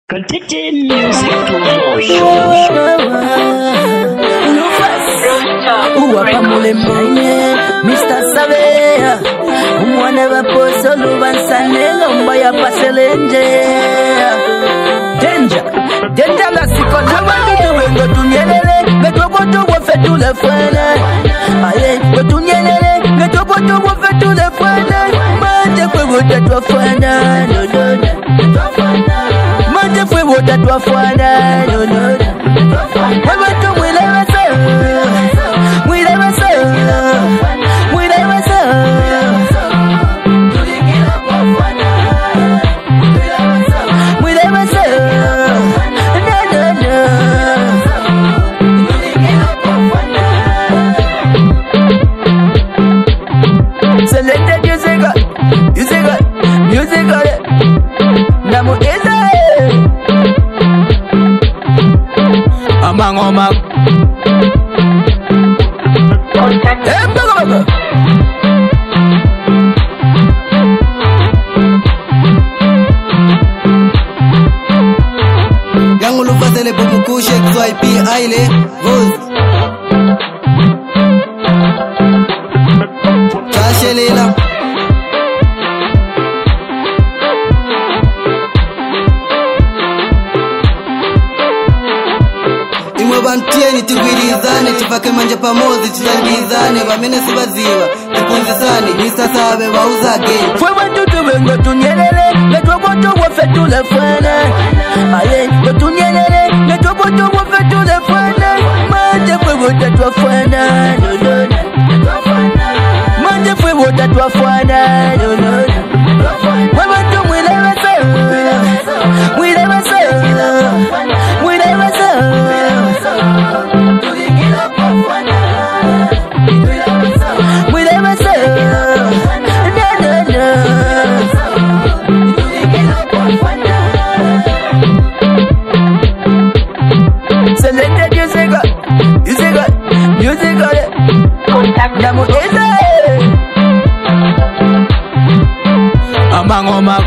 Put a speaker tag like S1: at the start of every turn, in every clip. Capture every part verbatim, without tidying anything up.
S1: Continue music to
S2: Uwapa mule mwenye Mister Savea Umwane waposo lubansane Lomba ya paselenje Danger Danger la siko Nama kitu wengo tunyelele Metoko tuwa fetu le fwene Aye Wetunyelele Metoko tuwa fetu le fwene Manje kwe wote tuwa fwene No no no Manje kwe wote tuwa fwene No no no Wewe tu mwile wase Mwile wase Mwile wase Mwile wase No no no Selected music Music Music Namu eza Amang omang
S3: Yang lupa sele pemuku Sheikh Swaipi Aile Vos Tashelela Imwe bantieni tugwirizane tupake manje pamozi tutangizane bamene sibaziwa tupunzisane Mister Sabe bauza game
S2: Fwe watu tuwengo tunyelele Metoko tuwa fetu le fwene Aye Wetunyelele Metoko tuwa fetu le fwene Manje fwe wote tuwa fwene No no no Manje fwe wote tuwa fwene No no no Fwe watu mwile wase Mwile wase Mwile wase Mwile wase No no no Selected music Music Music Namu eza Amang omang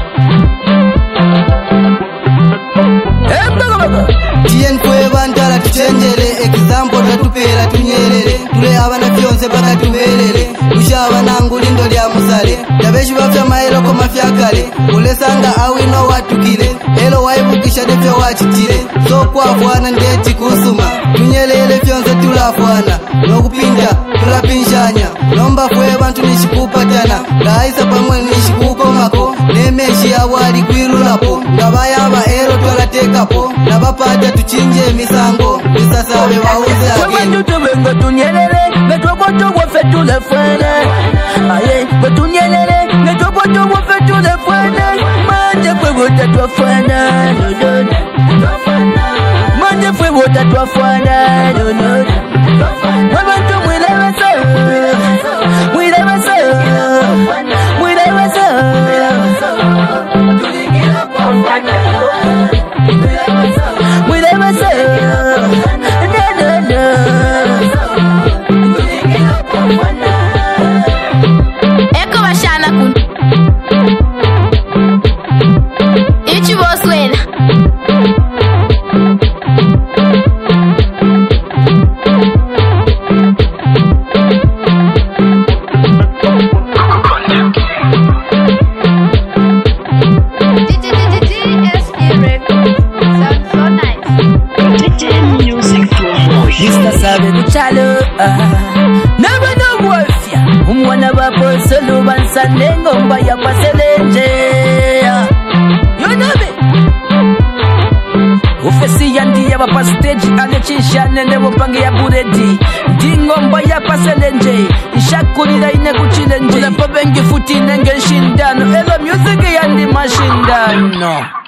S3: Tien kwe bantala tuchenjele Example tatupela tunyelele Tule abana fyonse paka tumelele Ushaba nangu lindo lya musale Yabeshi wafya maelo koma fyakale Ulesanga awino watukile Elo waibukisha defya wachitile So kwa fwana ndeti kusuma Tunyelele fyonse tulafwana Nokupinja tulapinshanya Nomba kwe bantu nishikupatana Gaisa pamwe nishikuko mako Nemeshi awali kwirulapo Ngabayamba ero twalatekapo Nabapata tuchinje misango Mister Sabe wauze again
S2: Wewe tuwengo tunyelele Metoko tuwa fetu le fwene Aye Wetunyelele Metoko tuwa fetu le fwene Manje fwe wote tuwa fwene No no no Manje fwe wote tuwa fwene No no no Wewe tu mwile wase Mwile wase Mwile wase Mwile wase No no no
S4: Eko bashana kun Ichi boswena
S1: Continue music to
S2: Mister Sabe duchalo Naba no wafya Umwana waposo lubansane Ngomba ya paselenje You know me Ufesi yandi ya wapa stage Alechisha nene wapange ya buredi Di ngomba ya paselenje Ishakulila ine kuchilenje Unapo bengi futi nenge shindano Elo music yandi mashindano